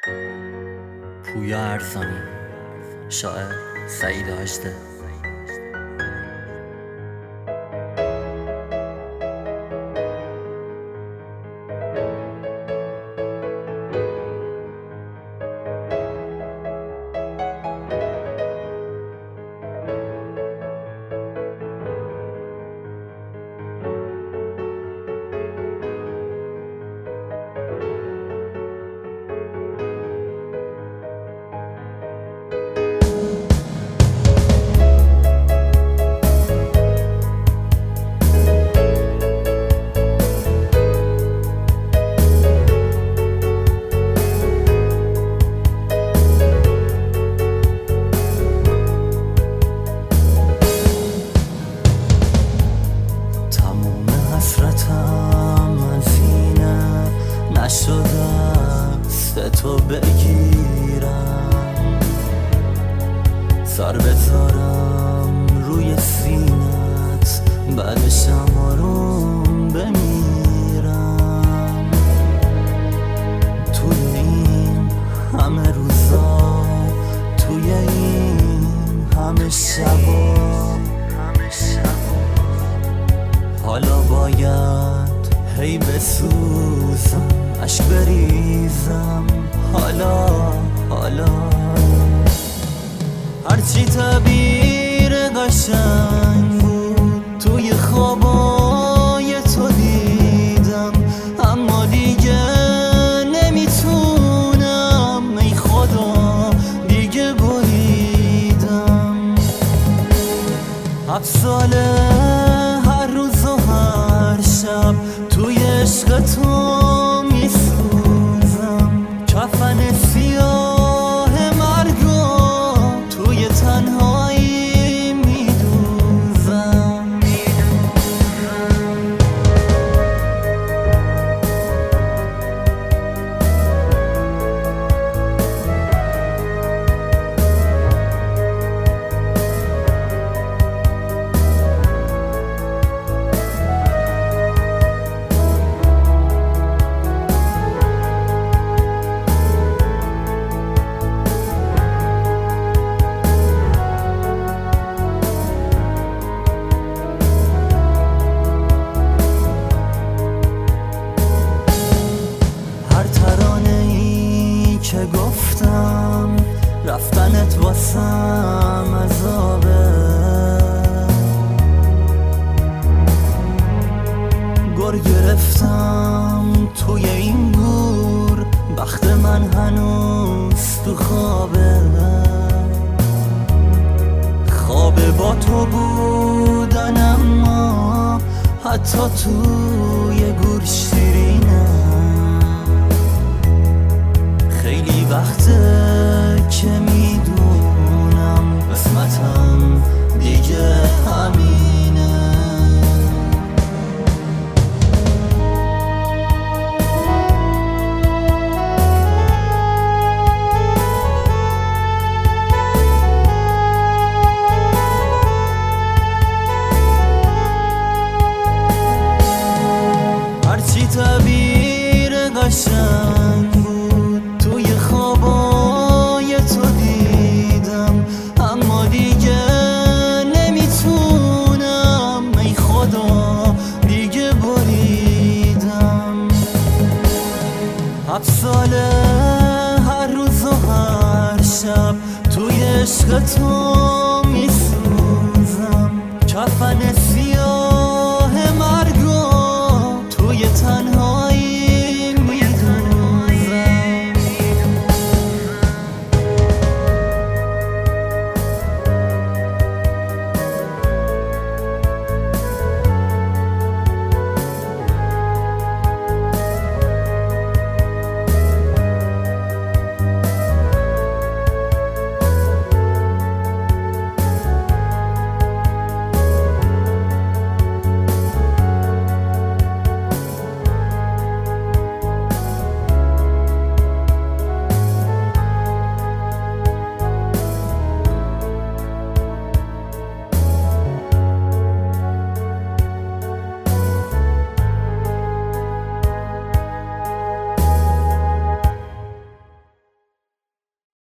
پویا ارزانی، شاعر سعید هاشته. نشده است تو بگیرم، سر بذارم روی سینت، بعدشم آروم بمیرم. توی این همه روزا، توی این همه شبا، حالا باید هی بسوزم، عشق بریزم. حالا هرچی تعبیر قشنگ بود توی خوابای تو دیدم، اما دیگه نمیتونم، ای خدا دیگه بریدم. 7 ساله هر روز و هر شب توی عشق تو میسوزم، کفن سیاه مرگو توی تنهایی میدوزم. که گفتم رفتنت واسم عذابه، گر گرفتم توی این گور، بخت من هنوز تو خوابه. خوابه با تو بودن، اما حتی توی گور شیرینه. خیلی وقته که میدونم قسمتم دیگه همینه. هرچی تعبیر قشنگ بود توی خوابای تو دیدم، اما دیگه نمیتونم، ای خدا دیگه بریدم. 7 ساله هر روز و هر شب توی عشق تو میسوزم، کفن سیاه مرگو توی تنها